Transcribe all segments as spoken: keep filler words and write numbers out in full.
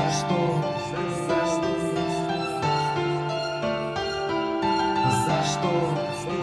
За что? За что? За что?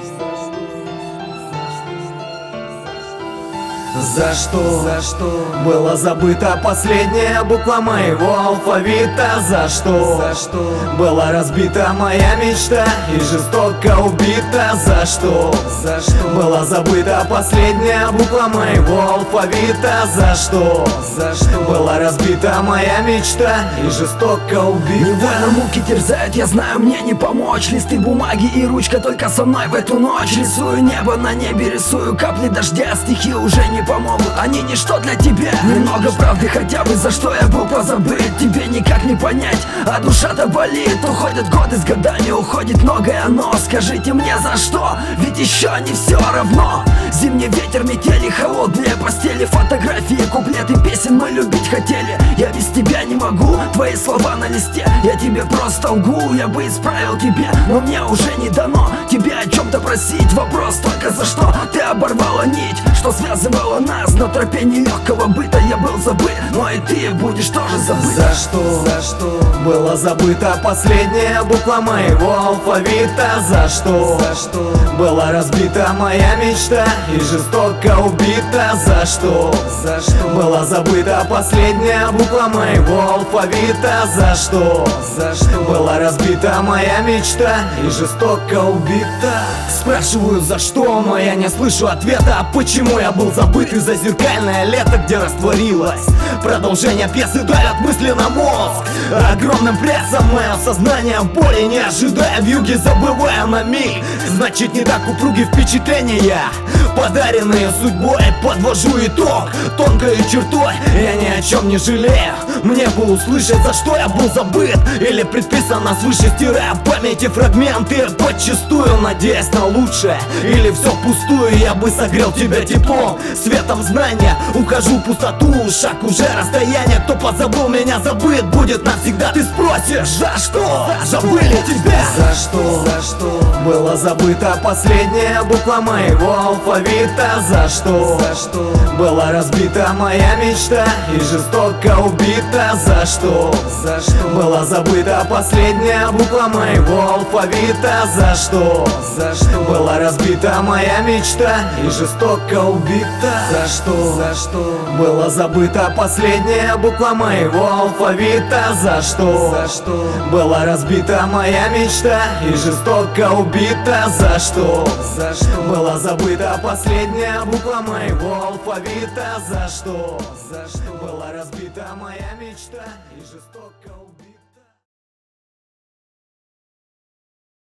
За что? За что? Была забыта последняя буква моего алфавита. За что? За что? Была разбита моя мечта и жестоко убита. За что? За что? Была забыта последняя буква моего алфавита. За что? За что? Была разбита моя мечта и жестоко убита. Невольно муки терзают, я знаю, мне не помочь. Листы бумаги и ручка только со мной в эту ночь. Рисую небо на небе, рисую капли дождя. Стихи уже не помогут, они ничто для тебя. Немного правды хотя бы, за что я был позабыт. Тебе никак не понять, а душа-то болит. Уходят годы с годами, уходит многое, но скажите мне за что, ведь еще не все равно. Зимний ветер, метели, холодные постели, фотографии, куплеты песен мы любить хотели. Я без тебя не могу, твои слова на листе, я тебе просто лгу. Я бы исправил тебе, но мне уже не дано тебе о чем-то просить. Вопрос только за что ты оборвала нить, что связывала нас на тропе нелегкого быта. Я был забыт, но и ты будешь тоже забыт. За что? За что? Была забыта последняя буква моего алфавита. За что? За что? Была разбита моя мечта и жестоко убита. За что? За что? Была забыта последняя буква моего алфавита. За что? За что? Была разбита моя мечта и жестоко убита. Спрашиваю, за что, но я не слышу ответа. А почему я был забыт? Из-за зеркальное лето, где растворилось продолжение пьесы, давят мысли на мозг огромным прессом мое сознание в боли, не ожидая вьюги, забывая на миг. Значит, не так упруги впечатления, подаренные судьбой. Подвожу итог тонкой чертой, я ни о чем не жалею. Мне бы услышать, за что я был забыт, или предписано свыше, стирая в памяти фрагменты подчистую, надеясь на лучшее. Или все впустую, я бы согрел тебя теплом, светом знания. Ухожу в пустоту, шаг уже расстояние. Кто позабыл меня, забыт будет навсегда. Ты спросишь, за что? Забыли тебя. За что? За что? Была забыта последняя буква моего алфавита. За что? За что? Была разбита моя мечта и жестоко убита. За что? За что? Была забыта последняя буква моего алфавита. За что? За что? Была разбита моя мечта и жестоко убита. За что? За что? Была забыта последняя буква моего алфавита. За что? За что? Была разбита моя мечта и жестоко убита. За что? За что? Была забыта последняя буква моего алфавита. За что? За что? Была разбита моя мечта и жестоко